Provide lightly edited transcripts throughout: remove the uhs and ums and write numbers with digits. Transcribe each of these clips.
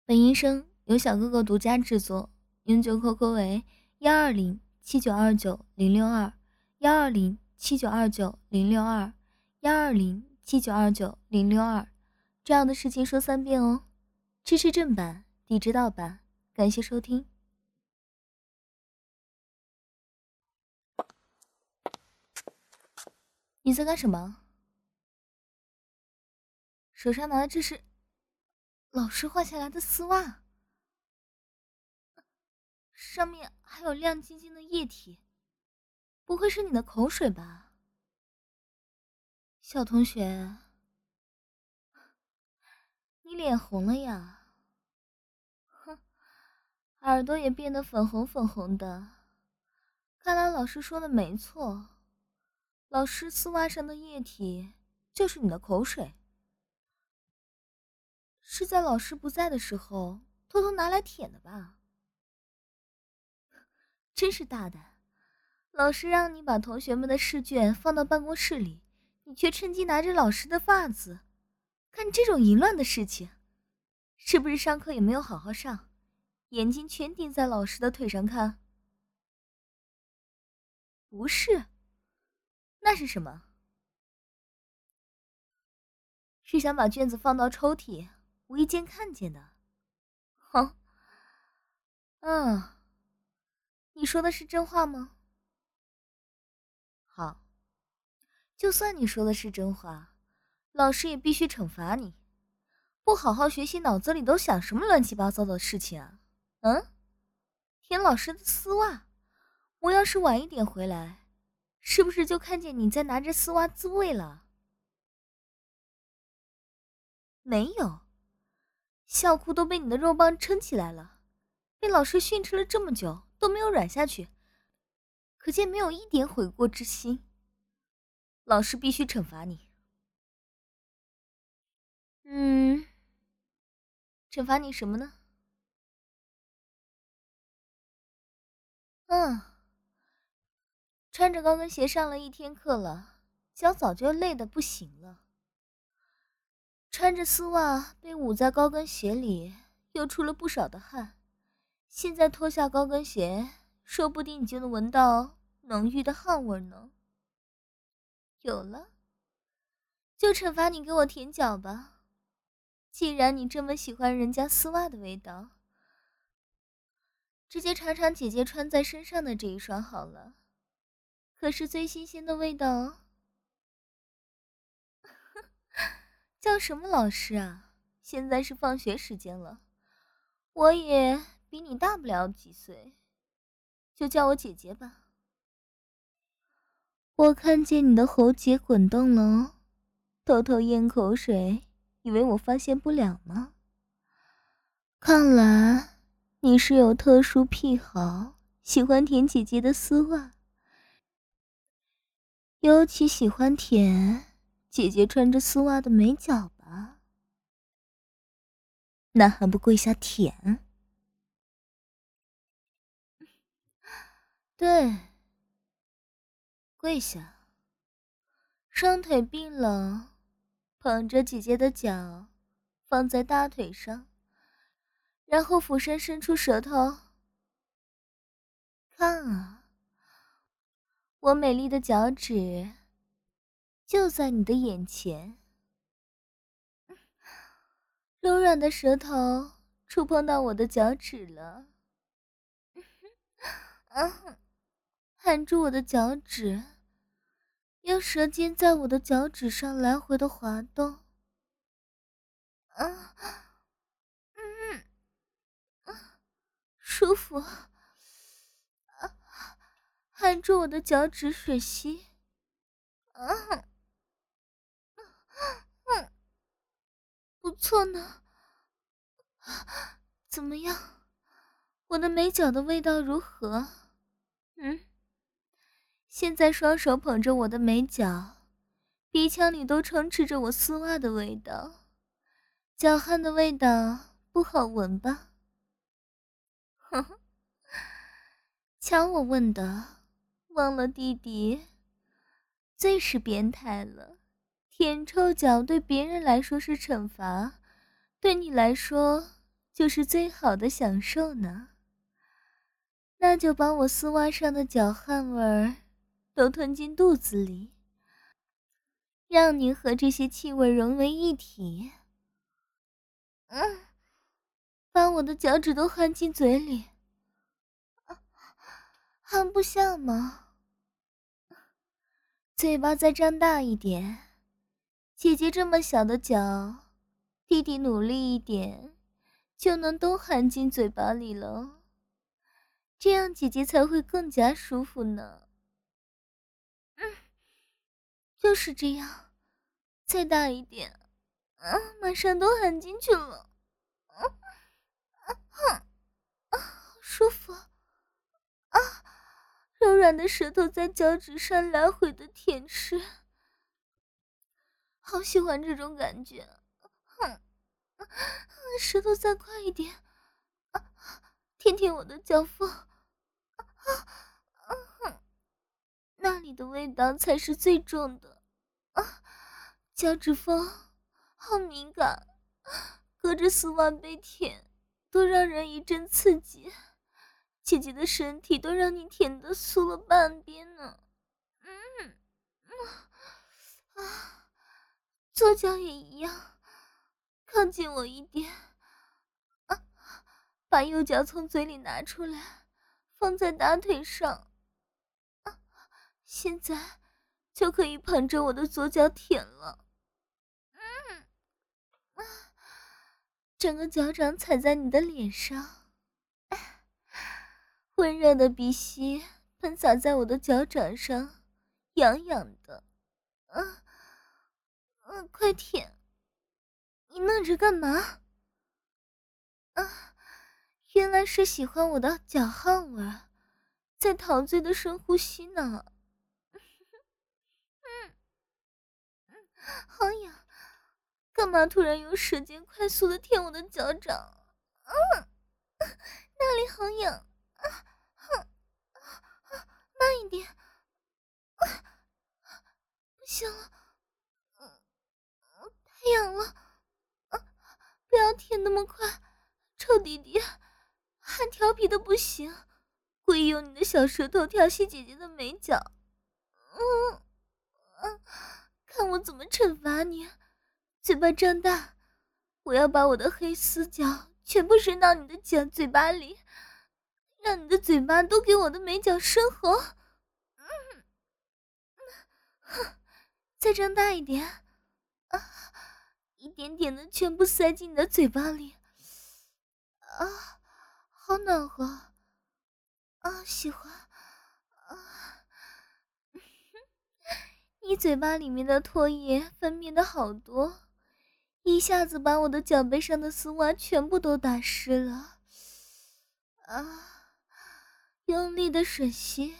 本音声由小哥哥独家制作，永久 QQ 为120792900212079290062，12079290062。这样的事情说3遍哦。支持正版，地址盗版，感谢收听。你在干什么？手上拿的这是老师画下来的丝袜，上面还有亮晶晶的液体，不会是你的口水吧？小同学，你脸红了呀？哼，耳朵也变得粉红粉红的。看来老师说的没错，老师丝袜上的液体就是你的口水，是在老师不在的时候偷偷拿来舔的吧？真是大胆，老师让你把同学们的试卷放到办公室里，你却趁机拿着老师的袜子。干这种淫乱的事情，是不是上课也没有好好上，眼睛全盯在老师的腿上看？不是，那是什么？是想把卷子放到抽屉，无意间看见的。哼，你说的是真话吗？好，就算你说的是真话，老师也必须惩罚你。不好好学习，脑子里都想什么乱七八糟的事情啊？舔老师的丝袜，我要是晚一点回来，是不是就看见你在拿着丝袜自慰了？没有，校裤都被你的肉棒撑起来了，被老师训斥了这么久都没有软下去，可见没有一点悔过之心。老师必须惩罚你。惩罚你什么呢？穿着高跟鞋上了一天课了，脚早就累得不行了。穿着丝袜被捂在高跟鞋里，又出了不少的汗。现在脱下高跟鞋，说不定你就能闻到浓郁的汗味呢。有了，就惩罚你给我舔脚吧。既然你这么喜欢人家丝袜的味道，直接尝尝姐姐穿在身上的这一双好了，可是最新鲜的味道哦。叫什么老师啊？现在是放学时间了，我也比你大不了几岁，就叫我姐姐吧。我看见你的喉结滚动了哦，偷偷咽口水，以为我发现不了吗？看来你是有特殊癖好，喜欢舔姐姐的丝袜，尤其喜欢舔姐姐穿着丝袜的美脚吧？那还不跪下舔？对，跪下，双腿并拢，捧着姐姐的脚放在大腿上，然后俯身伸出舌头。看啊，我美丽的脚趾就在你的眼前，柔软的舌头触碰到我的脚趾了。含住我的脚趾，用舌尖在我的脚趾上来回的滑动。舒服。含住我的脚趾吮吸。不错呢。怎么样？我的美脚的味道如何？现在双手捧着我的美脚，鼻腔里都充斥着我丝袜的味道，脚汗的味道不好闻吧？呵呵，瞧我问的，忘了弟弟最是变态了。舔臭脚对别人来说是惩罚，对你来说就是最好的享受呢。那就把我丝袜上的脚汗味儿都吞进肚子里，让你和这些气味融为一体。把我的脚趾都含进嘴里，含不下吗？嘴巴再张大一点，姐姐这么小的脚，弟弟努力一点，就能都含进嘴巴里了。这样姐姐才会更加舒服呢。就是这样，再大一点，马上都含进去了。好舒服啊！柔软的舌头在脚趾上来回的舔舐，好喜欢这种感觉。舌头再快一点，舔舔我的脚缝，那里的味道才是最重的。脚趾缝好敏感，隔着丝袜被舔，都让人一阵刺激。姐姐的身体都让你舔得酥了半边呢。左脚也一样，靠近我一点。把右脚从嘴里拿出来，放在大腿上。现在就可以捧着我的左脚舔了。整个脚掌踩在你的脸上，温热的鼻息喷洒在我的脚掌上，痒痒的。快舔！你愣着干嘛？原来是喜欢我的脚汗味儿，在陶醉的深呼吸呢。好痒，干嘛突然用舌尖快速的舔我的脚掌？那里好痒，慢一点，不行了，太痒了，不要舔那么快，臭弟弟，还调皮的不行，故意用你的小舌头调戏姐姐的美脚。看我怎么惩罚你！嘴巴张大，我要把我的黑丝脚全部伸到你的嘴巴里，让你的嘴巴都给我的美脚生活。再张大一点，一点点的全部塞进你的嘴巴里。好暖和，喜欢。你嘴巴里面的唾液分泌的好多，一下子把我的脚背上的丝袜全部都打湿了。用力的吮吸，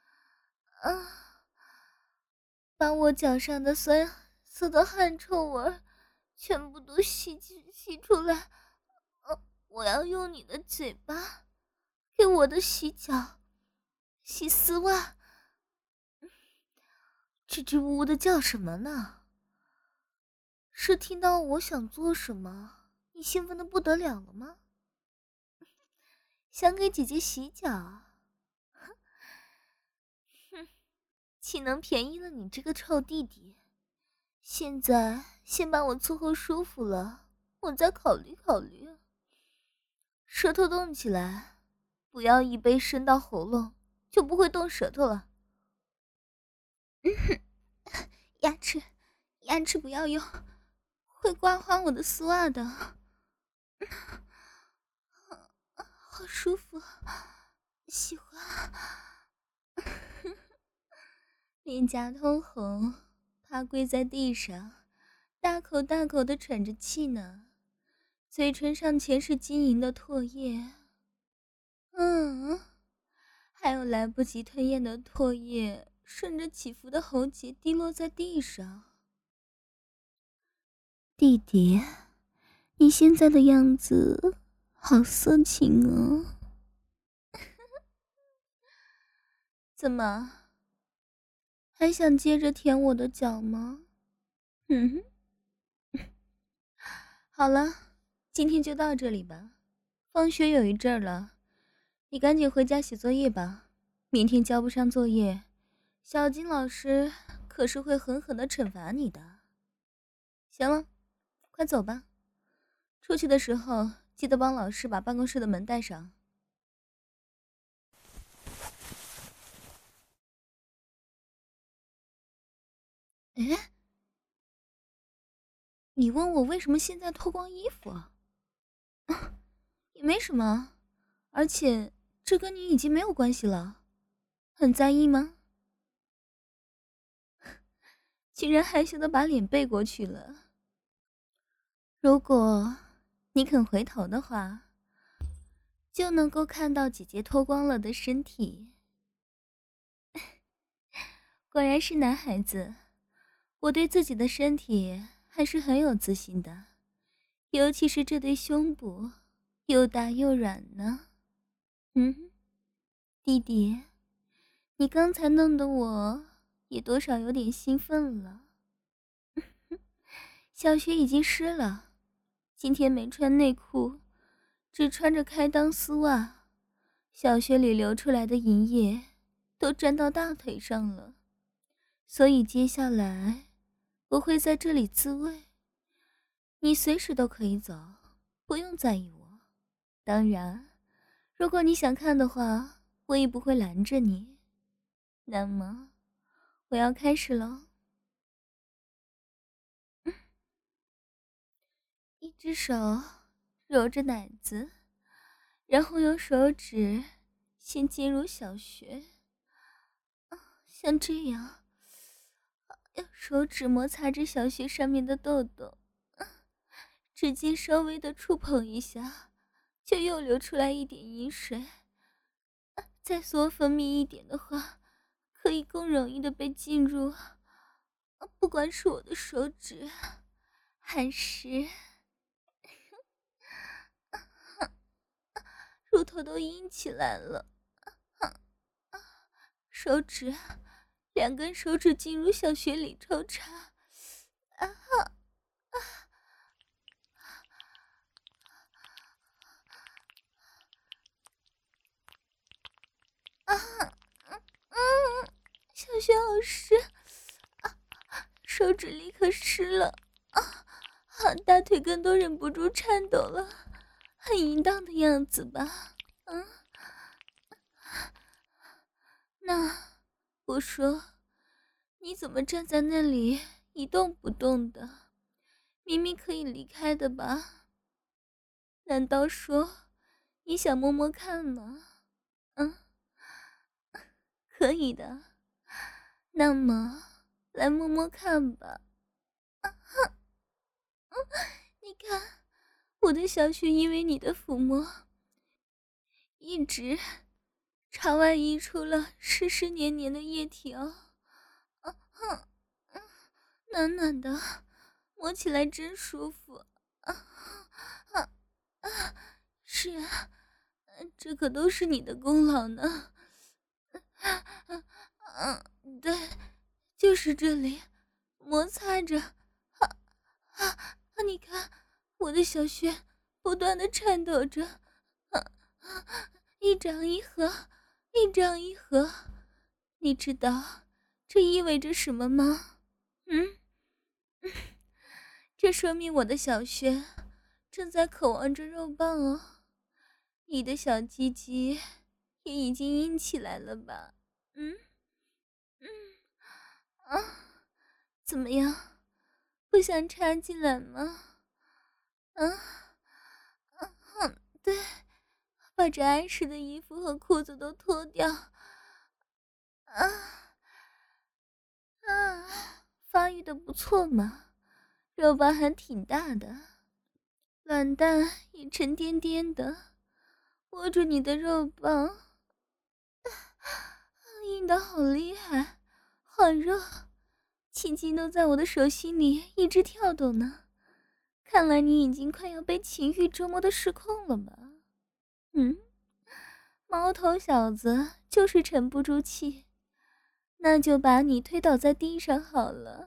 把我脚上的酸涩的汗臭味全部都吸出来。我要用你的嘴巴给我的洗脚、洗丝袜。支支吾吾的叫什么呢？是听到我想做什么，你兴奋的不得了了吗？想给姐姐洗脚？哼，岂能便宜了你这个臭弟弟？现在先把我伺候舒服了，我再考虑考虑。舌头动起来，不要一杯伸到喉咙就不会动舌头了。牙齿不要用，会刮花我的丝袜的。好舒服，喜欢。脸颊通红，趴跪在地上，大口大口地喘着气呢，嘴唇上全是晶莹的唾液。还有来不及吞咽的唾液顺着起伏的喉结滴落在地上。弟弟，你现在的样子好色情哦。怎么，还想接着舔我的脚吗？好了，今天就到这里吧。 放学有一阵儿了，你赶紧回家写作业吧。明天交不上作业，小金老师可是会狠狠地惩罚你的。行了，快走吧。出去的时候记得帮老师把办公室的门带上。哎，你问我为什么现在脱光衣服啊？也没什么，而且这跟你已经没有关系了。很在意吗？竟然害羞的把脸背过去了。如果你肯回头的话，就能够看到姐姐脱光了的身体。果然是男孩子，我对自己的身体还是很有自信的，尤其是这对胸部，又大又软呢。弟弟，你刚才弄得我也多少有点兴奋了。小雪已经湿了，今天没穿内裤，只穿着开裆丝袜，小穴里流出来的淫液都沾到大腿上了，所以接下来我会在这里自慰，你随时都可以走，不用在意我。当然，如果你想看的话，我也不会拦着你。那么，我要开始喽。一只手揉着奶子，然后用手指先进入小穴，像这样，用手指摩擦着小穴上面的痘痘，指尖稍微的触碰一下，就又流出来一点饮水。再多分泌一点的话，可以更容易的被进入。不管是我的手指，还是乳头都硬起来了。手指，两根手指进入小穴里抽插。小穴好湿，手指立刻湿了，大腿根都忍不住颤抖了，很淫荡的样子吧？那我说，你怎么站在那里一动不动的？明明可以离开的吧？难道说你想摸摸看吗？可以的，那么来摸摸看吧。你看，我的小穴因为你的抚摸，一直朝外溢出了湿湿黏黏的液体哦。暖暖的，摸起来真舒服。是啊，这可都是你的功劳呢。对，就是这里，摩擦着。你看，我的小穴不断的颤抖着，一张一合，一张一合。你知道这意味着什么吗？这说明我的小穴正在渴望着肉棒哦。你的小鸡鸡也已经硬起来了吧？怎么样？不想插进来吗？对，把这碍事的衣服和裤子都脱掉。发育的不错嘛，肉棒还挺大的，卵蛋也沉甸甸的，握住你的肉棒，硬的好厉害，好热，青筋都在我的手心里一直跳动呢。看来你已经快要被情欲折磨的失控了吧？毛头小子就是沉不住气，那就把你推倒在地上好了。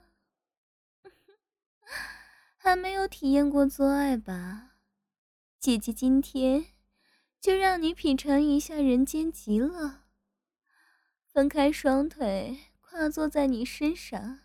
还没有体验过做爱吧？姐姐今天就让你品尝一下人间极乐。分开双腿，跨坐在你身上，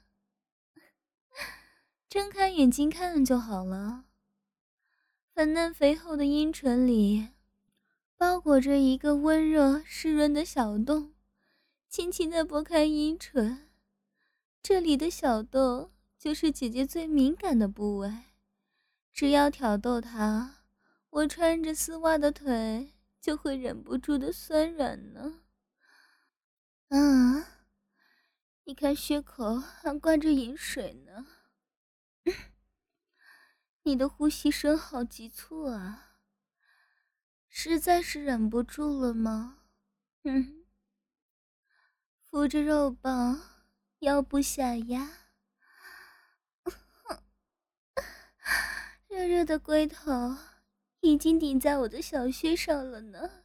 睁开眼睛看就好了。粉嫩肥厚的阴唇里包裹着一个温热湿润的小洞，轻轻地拨开阴唇，这里的小洞就是姐姐最敏感的部位，只要挑逗它，我穿着丝袜的腿就会忍不住的酸软呢。你看血口还灌着饮水呢。你的呼吸声好急促啊，实在是忍不住了吗？扶着肉棒，腰部下压，热热的龟头已经顶在我的小穴上了呢。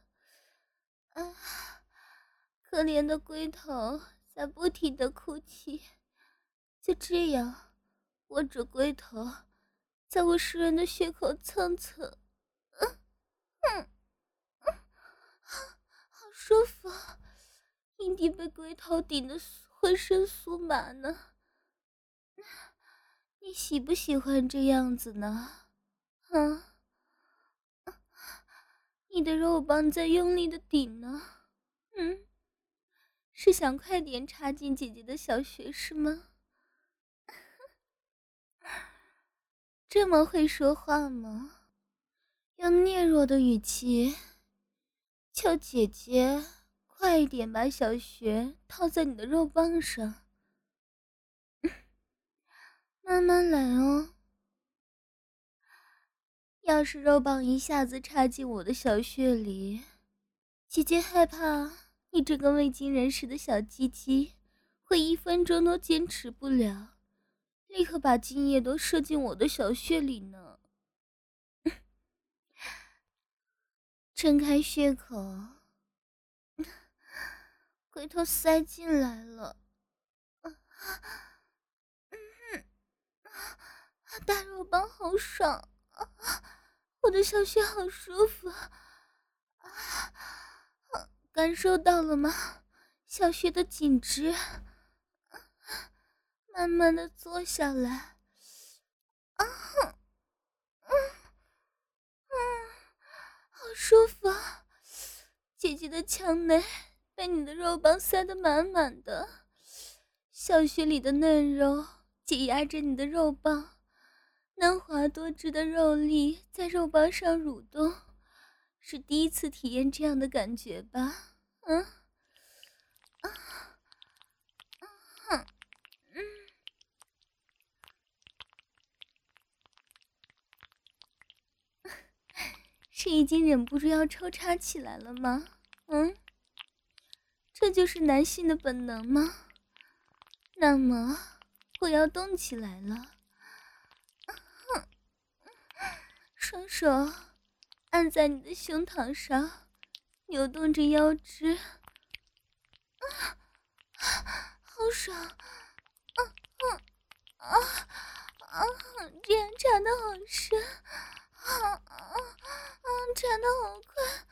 可怜的龟头在不停的哭泣，就这样握着龟头在我湿润的血口蹭蹭，好舒服，阴蒂被龟头顶得浑身酥麻呢。你喜不喜欢这样子呢？你的肉棒在用力的顶呢。是想快点插进姐姐的小穴是吗？这么会说话吗？用嗫弱的语气求姐姐快一点把小穴套在你的肉棒上。慢慢来哦。要是肉棒一下子插进我的小穴里，姐姐害怕你这个未经人事的小鸡鸡会1分钟都坚持不了，立刻把精液都射进我的小穴里呢。撑开穴口，龟头塞进来了。大肉棒好爽，我的小穴好舒服，感受到了吗？小穴的紧致，慢慢的坐下来，好舒服啊！姐姐的腔内被你的肉棒塞得满满的，小穴里的嫩肉挤压着你的肉棒，嫩滑多汁的肉粒在肉棒上蠕动，是第一次体验这样的感觉吧？是已经忍不住要抽插起来了吗？这就是男性的本能吗？那么我要动起来了。双手按在你的胸膛上，扭动着腰肢，好爽！这样插得好深，插得好快，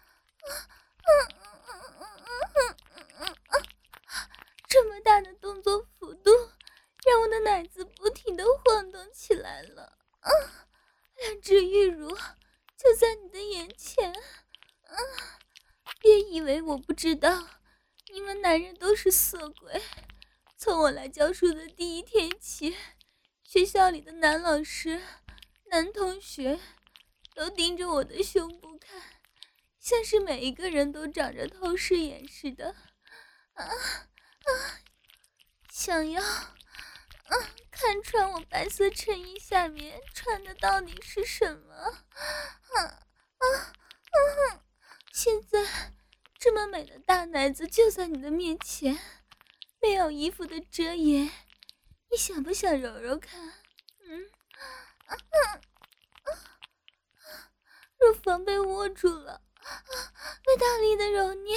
这么大的动作幅度，让我的奶子不停地晃动起来了。两只玉乳就在你的眼前，别以为我不知道，你们男人都是色鬼。从我来教书的第1天起，学校里的男老师、男同学都盯着我的胸部看，像是每一个人都长着透视眼似的，想要看穿我白色衬衣下面穿的到底是什么。现在这么美的大奶子就在你的面前，没有衣服的遮掩，你想不想揉揉看？乳房被握住了，被大力的揉捏。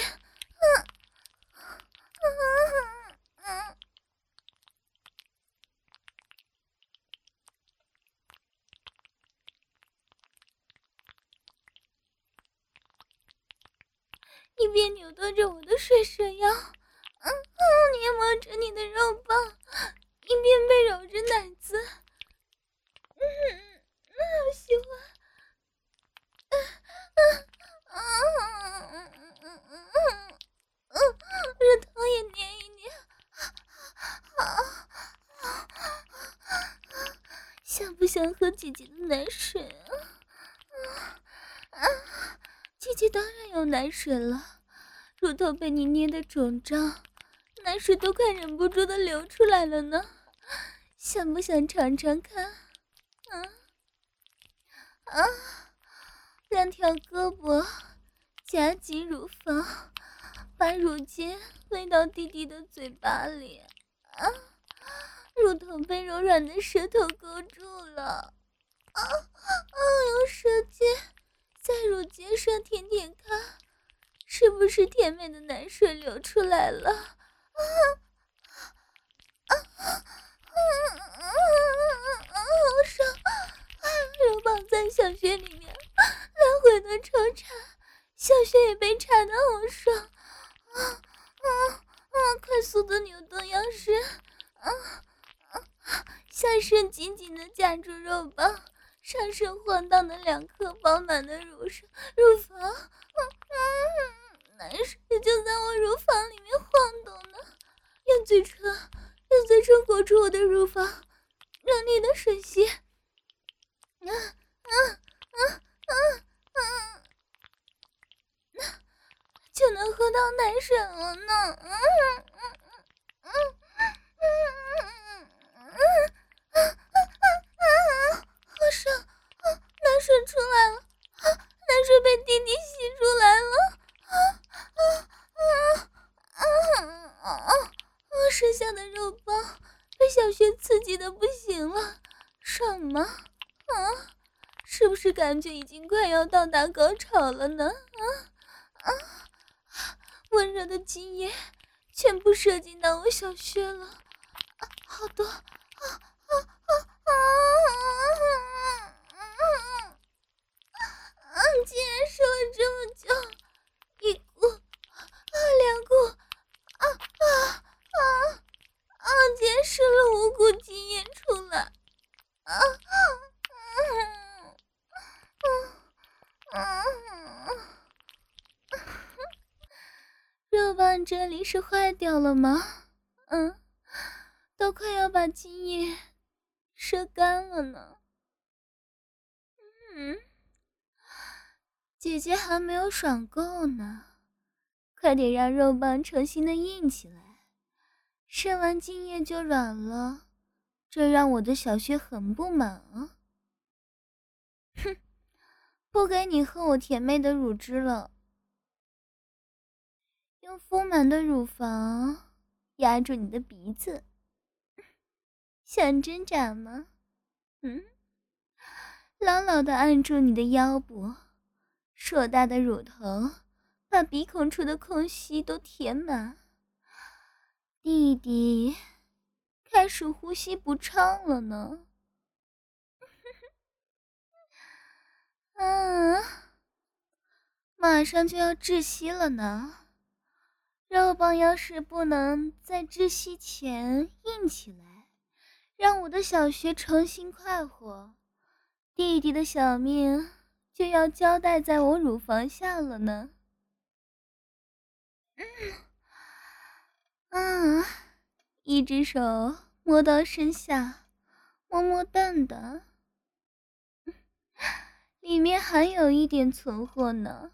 一边扭动着我的水蛇腰，捏摸着你的肉棒，一边被揉着奶子。好喜欢。这头也捏一捏，想不想喝姐姐的奶水啊？姐姐当然有奶水了，乳头被你捏得肿胀，奶水都快忍不住的流出来了呢。想不想尝尝看？两条胳膊夹紧乳房，把乳尖喂到弟弟的嘴巴里。乳头被柔软的舌头勾住了。用舌尖在乳尖上舔舔看，是不是甜美的奶水流出来了？好爽！肉棒在小穴里面来回的抽插，小穴也被插得好爽。快速的扭动腰身，下身紧紧的夹住肉棒，上身晃荡的2颗饱满的乳房，奶水就在我乳房里面晃动呢。用嘴唇裹住我的乳房，用力的吮吸。就能喝到奶水了呢。好爽！奶水出来了，奶水被弟弟吸出来了。剩下的肉棒被小穴刺激的不行了，爽吗？是不是感觉已经快要到达高潮了呢？温热的精液全部射进到我小穴了，好多！竟然射了这么久，一股2股，竟然射了5股精液出来。肉棒这里是坏掉了吗？都快要把精液射干了呢。姐姐还没有爽够呢，快点让肉棒重新的硬起来，射完精液就软了，这让我的小穴很不满啊。哼，不给你喝我甜美的乳汁了。用丰满的乳房压住你的鼻子，想挣扎吗？牢牢地按住你的腰部，硕大的乳头把鼻孔处的空隙都填满。弟弟开始呼吸不畅了呢。马上就要窒息了呢。肉棒要是不能在窒息前硬起来，让我的小穴重新快活，弟弟的小命就要交代在我乳房下了呢。一只手摸到身下，摸摸蛋蛋，里面还有一点存货呢。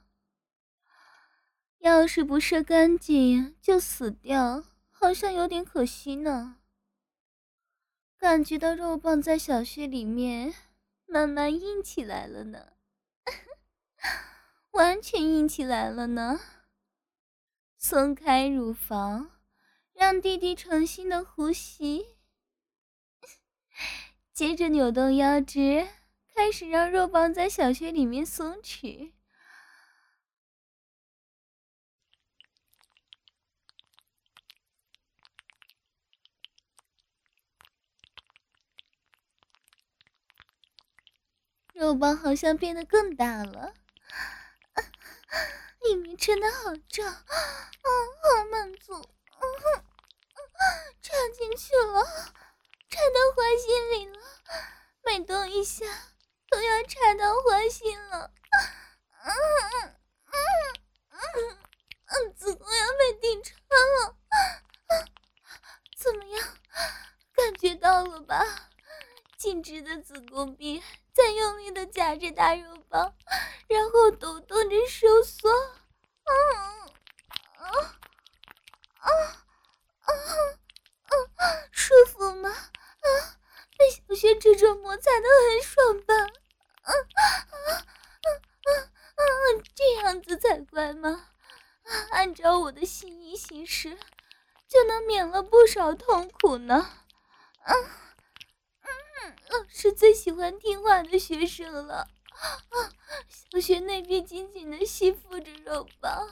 要是不射干净就死掉，好像有点可惜呢。感觉到肉棒在小穴里面慢慢硬起来了呢。完全硬起来了呢。松开乳房，让弟弟重新的呼吸，接着扭动腰肢，开始让肉棒在小穴里面松弛。肉棒好像变得更大了，里面真的好胀，好满足，插进去了，插到花心里了，每动一下都要插到花心了，子宫要被顶穿了，怎么样？感觉到了吧？紧致的子宫壁在用力的夹着大肉棒，然后抖动着收缩。舒服吗？被小穴这种摩擦的很爽吧？这样子才怪吗？按照我的心意行事，就能免了不少痛苦呢。老师最喜欢听话的学生了。小穴内壁紧紧地吸附着肉棒，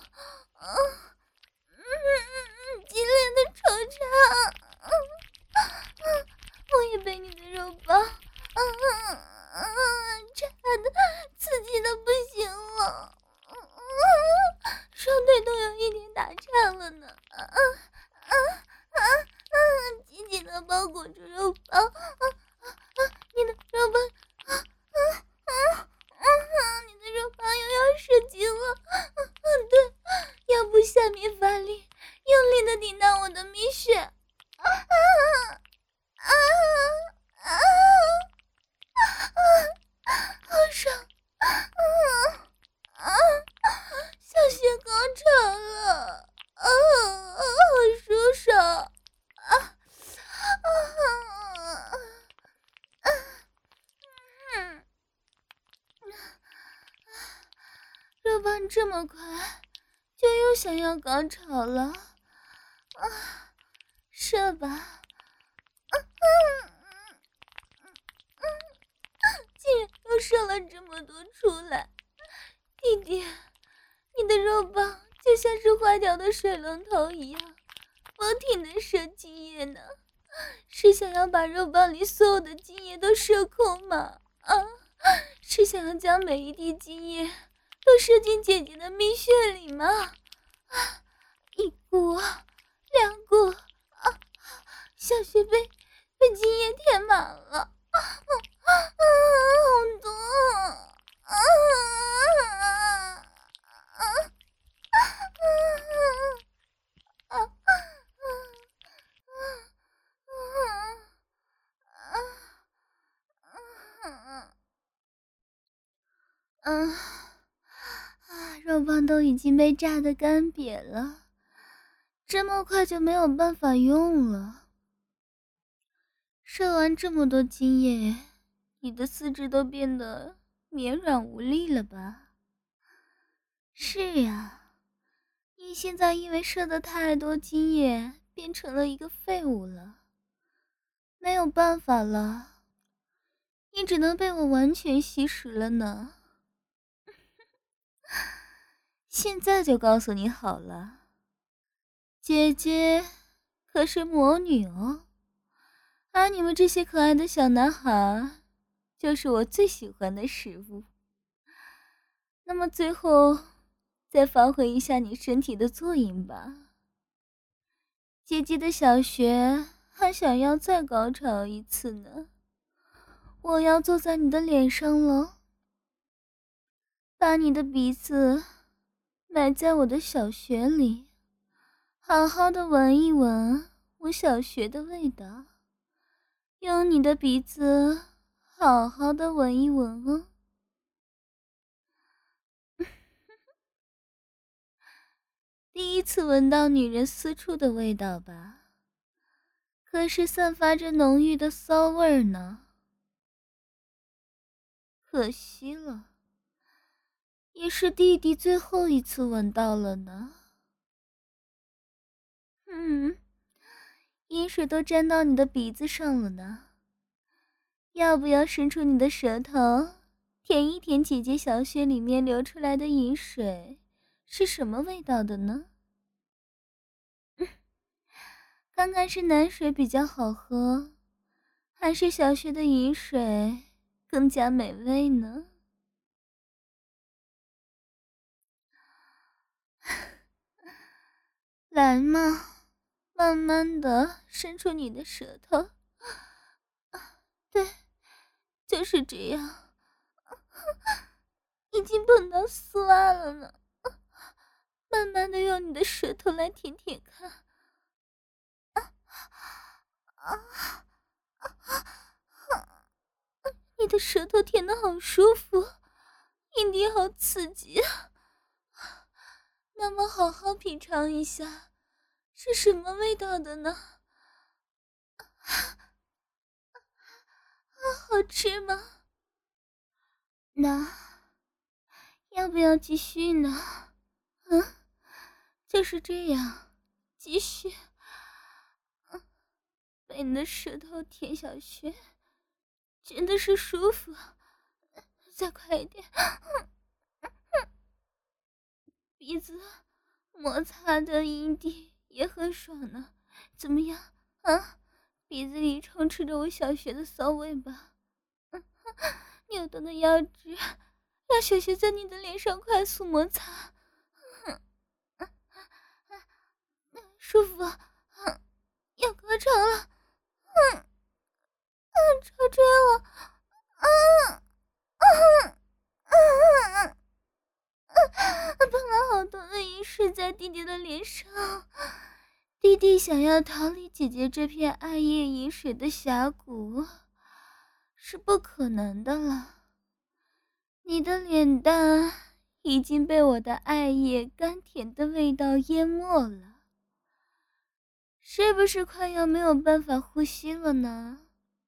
激烈的抽插，我也被你的肉棒插的刺激的不行了，双腿都有一点打颤了呢。紧紧的包裹住肉棒，你的肉棒，你的肉棒又要射精了，对，腰部下面发力，用力的顶到我的蜜穴，好爽，小穴高潮了，好舒爽。肉棒这么快就又想要高潮了，射吧，竟然又射了这么多出来，弟弟，你的肉棒就像是坏掉的水龙头一样，不停的射精液呢，是想要把肉棒里所有的精液都射空吗？是想要将每一滴精液都射进姐姐的蜜穴里吗？一股两股，小穴被精液填满了，好多，肉棒都已经被炸得干瘪了，这么快就没有办法用了。射完这么多精液，你的四肢都变得绵软无力了吧？是呀，你现在因为射得太多精液，变成了一个废物了。没有办法了，你只能被我完全吸食了呢。现在就告诉你好了，姐姐可是魔女哦，而你们这些可爱的小男孩就是我最喜欢的食物。那么最后再发挥一下你身体的作用吧。姐姐的小穴还想要再高潮一次呢，我要坐在你的脸上了，把你的鼻子埋在我的小穴里，好好的闻一闻我小穴的味道，用你的鼻子好好的闻一闻哦。第一次闻到女人私处的味道吧，可是散发着浓郁的骚味儿呢。可惜了，也是弟弟最后一次闻到了呢。饮水都沾到你的鼻子上了呢，要不要伸出你的舌头，舔一舔姐姐小穴里面流出来的饮水是什么味道的呢？看看是奶水比较好喝，还是小穴的饮水更加美味呢？ 来嘛，慢慢的伸出你的舌头。对，就是这样。已经碰到丝袜了呢，慢慢的用你的舌头来舔舔看。你的舌头舔得好舒服，阴蒂好刺激啊！那么好好品尝一下，是什么味道的呢？好吃吗？那要不要继续呢？就是这样，继续。被你的舌头舔小穴，真的是舒服。再快一点。鼻子摩擦的阴蒂也很爽呢，怎么样啊？鼻子里充斥着我小穴的骚味吧？扭动的腰肢让小穴在你的脸上快速摩擦，舒服，要高潮了，超追了，喷了好多的饮水在弟弟的脸上，弟弟想要逃离姐姐这片爱液饮水的峡谷是不可能的了。你的脸蛋已经被我的爱液甘甜的味道淹没了，是不是快要没有办法呼吸了呢？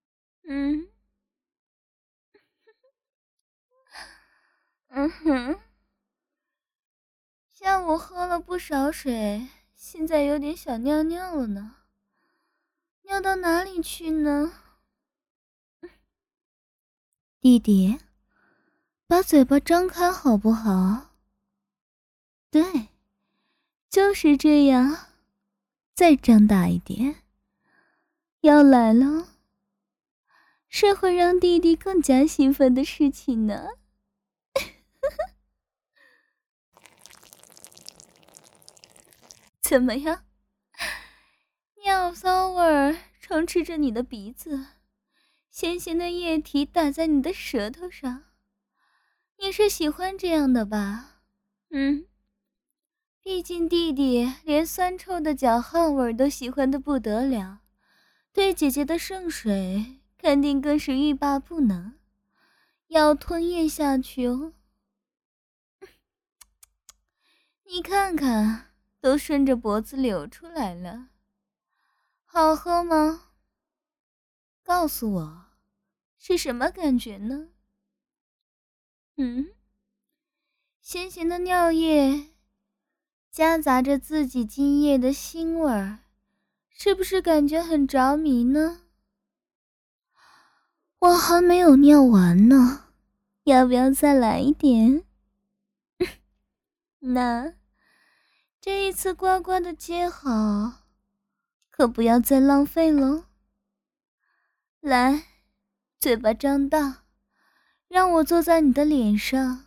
下午喝了不少水，现在有点想尿尿了呢。尿到哪里去呢？弟弟，把嘴巴张开好不好？对，就是这样，再张大一点。要来了，是会让弟弟更加兴奋的事情呢。怎么样？尿骚味儿充斥着你的鼻子，咸咸的液体打在你的舌头上，你是喜欢这样的吧？毕竟弟弟连酸臭的脚汗味都喜欢的不得了，对姐姐的圣水肯定更是欲罢不能，要吞咽下去哦。你看看，都顺着脖子流出来了，好喝吗？告诉我，是什么感觉呢？咸咸的尿液夹杂着自己精液的腥味儿，是不是感觉很着迷呢？我还没有尿完呢，要不要再来一点？那这一次乖乖的接好，可不要再浪费了。来，嘴巴张大，让我坐在你的脸上。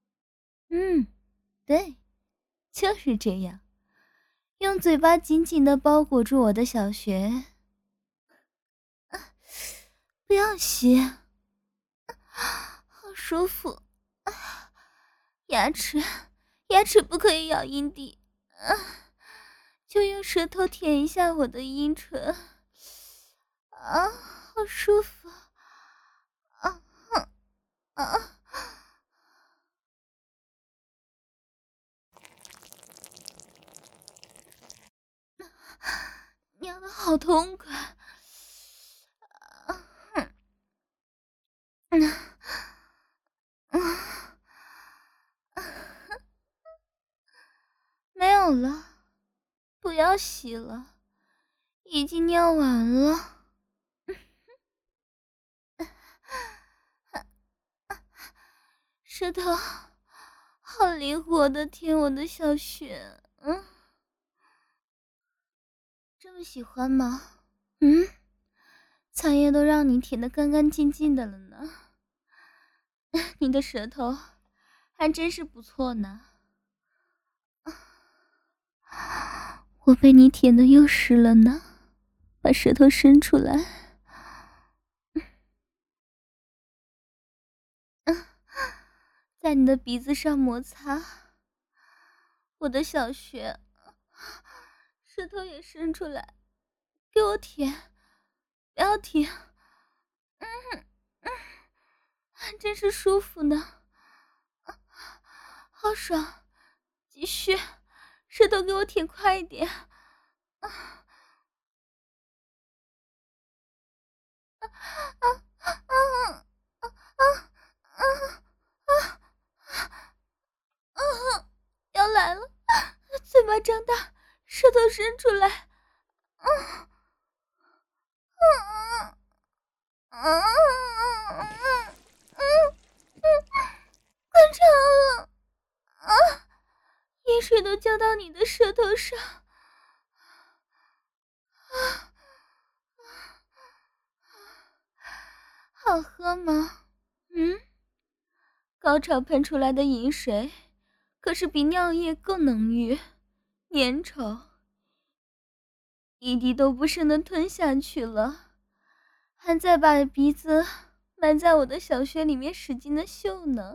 对，就是这样，用嘴巴紧紧地包裹住我的小穴。不要吸，好舒服。牙齿不可以咬阴蒂，就用舌头舔一下我的阴唇。好舒服。尿得好痛快。没有了，不要洗了，已经尿完了。舌头好灵活的舔我的小穴。这么喜欢吗？菜叶都让你舔得干干净净的了呢。你的舌头还真是不错呢。 我被你舔得又湿了呢，把舌头伸出来。在你的鼻子上摩擦，我的小穴，舌头也伸出来，给我舔，不要停。真是舒服呢，好爽，继续，舌头给我舔快一点。要来了，嘴巴张大，舌头伸出来。快长了盐水都浇到你的舌头上。好喝吗？高潮喷出来的饮水可是比尿液更浓郁粘稠，一滴都不剩的吞下去了，还在把鼻子埋在我的小穴里面使劲的嗅呢。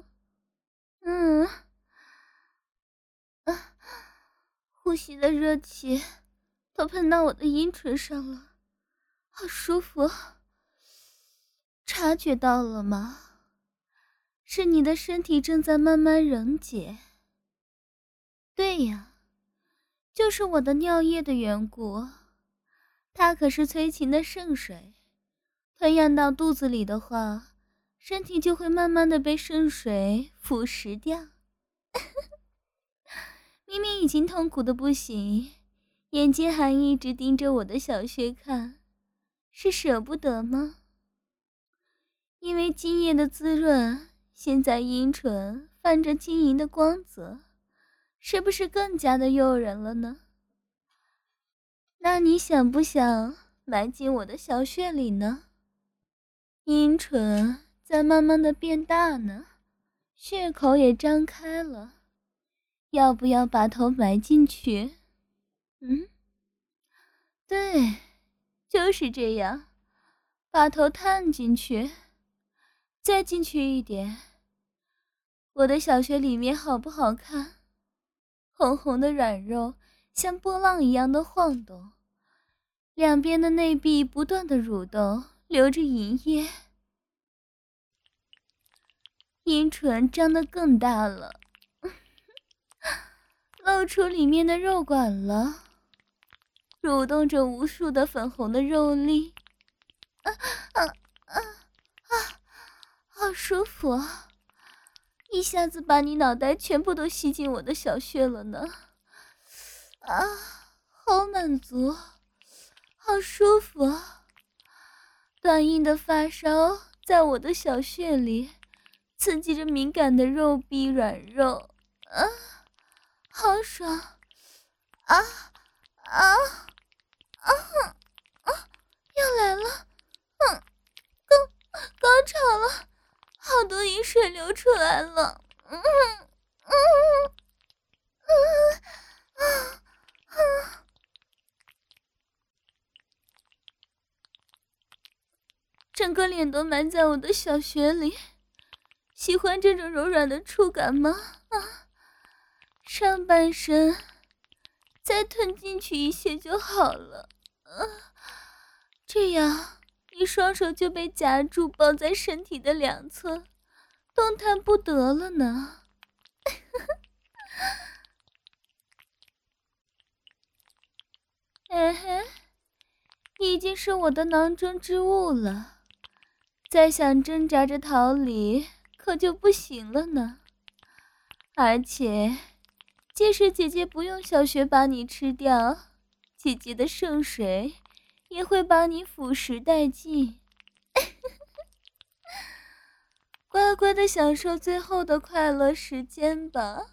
呼吸的热气都喷到我的阴唇上了，好舒服。察觉到了吗？是你的身体正在慢慢溶解。对呀，就是我的尿液的缘故，它可是催情的圣水，吞咽到肚子里的话，身体就会慢慢的被圣水腐蚀掉。明明已经痛苦的不行，眼睛还一直盯着我的小穴看，是舍不得吗？因为精液的滋润，现在阴唇泛着晶莹的光泽，是不是更加的诱人了呢？那你想不想埋进我的小穴里呢？阴唇在慢慢的变大呢，血口也张开了，要不要把头埋进去？对，就是这样，把头探进去，再进去一点。我的小穴里面好不好看？红红的软肉像波浪一样的晃动，两边的内壁不断的蠕动，流着银液，阴唇张得更大了，露出里面的肉管了，蠕动着无数的粉红的肉粒。好舒服啊，一下子把你脑袋全部都吸进我的小穴了呢。好满足，好舒服啊！短硬的发梢在我的小穴里刺激着敏感的肉壁软肉，好爽！要来了，高潮了，好多饮水流出来了，整个脸都埋在我的小穴里，喜欢这种柔软的触感吗？上半身再吞进去一些就好了，这样你双手就被夹住抱在身体的两侧，动弹不得了呢。你已经是我的囊中之物了，再想挣扎着逃离可就不行了呢。而且即使姐姐不用小穴把你吃掉，姐姐的圣水也会把你腐蚀殆尽。乖乖的享受最后的快乐时间吧。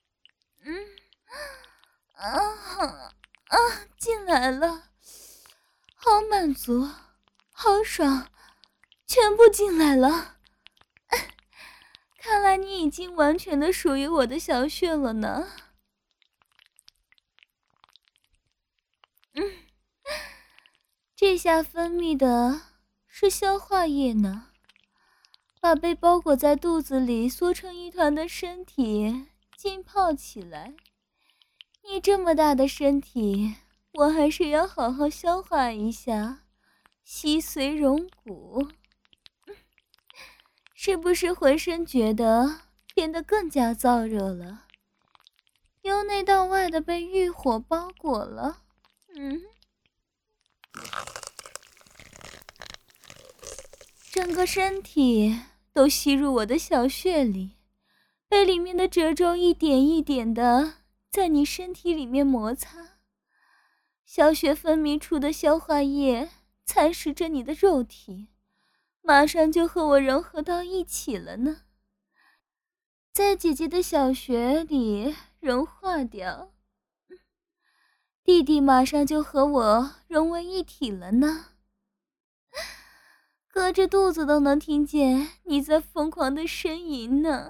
进来了，好满足，好爽，全部进来了。看来你已经完全的属于我的小穴了呢。 这下分泌的是消化液呢，把被包裹在肚子里缩成一团的身体浸泡起来。你这么大的身体，我还是要好好消化一下，吸髓溶骨。是不是浑身觉得变得更加燥热了？由内到外的被欲火包裹了。整个身体都吸入我的小穴里，被里面的褶皱一点一点的在你身体里面摩擦。小穴分泌出的消化液蚕食着你的肉体，马上就和我融合到一起了呢，在姐姐的小穴里融化掉。弟弟马上就和我融为一体了呢，隔着肚子都能听见你在疯狂的呻吟呢。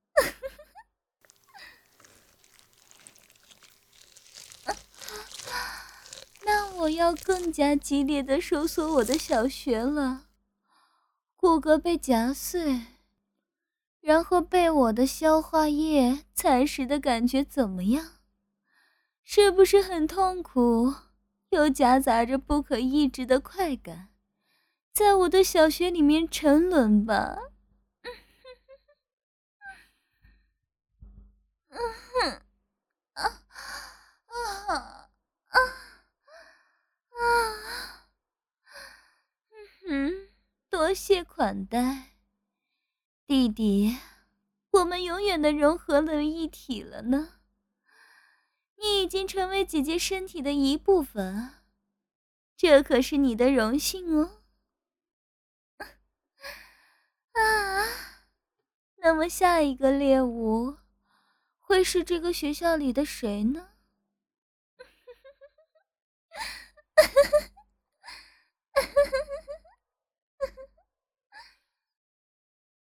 那我要更加激烈的收缩我的小穴了，骨骼被夹碎，然后被我的消化液蚕食的感觉怎么样？是不是很痛苦，又夹杂着不可抑制的快感，在我的小穴里面沉沦吧？多谢款待，弟弟，我们永远的融合了一体了呢。你已经成为姐姐身体的一部分，这可是你的荣幸哦。那么下一个猎物会是这个学校里的谁呢？